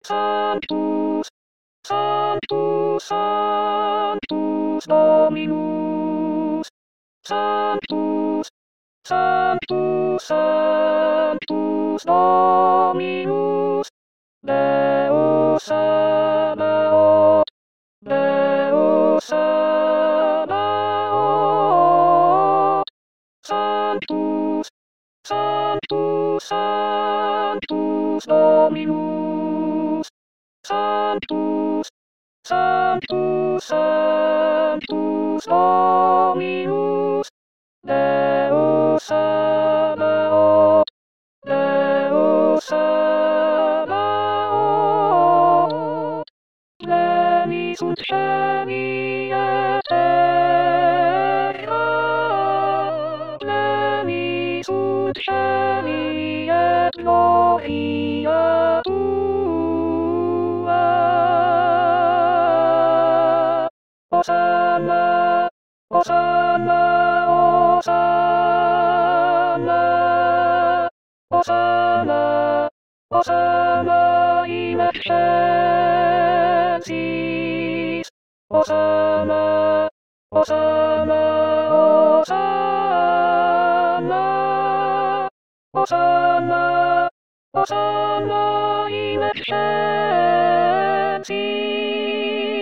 Sanctus, Sanctus, Sanctus Dominus, Sanctus, Sanctus, Sanctus Dominus, Deus Sabaoth, Deus Sabaoth, Sanctus, Sanctus, Sanctus Dominus, Sanctus, Sanctus, Sanctus Dominus, Deus Sabaoth, Deus Sabaoth, pleni sunt celi et terra, pleni sunt celi et gloria tua. Hosanna, Hosanna, Hosanna, Hosanna, Hosanna in excelsis, Hosanna, Hosanna, Hosanna, Hosanna, Hosanna in excelsis.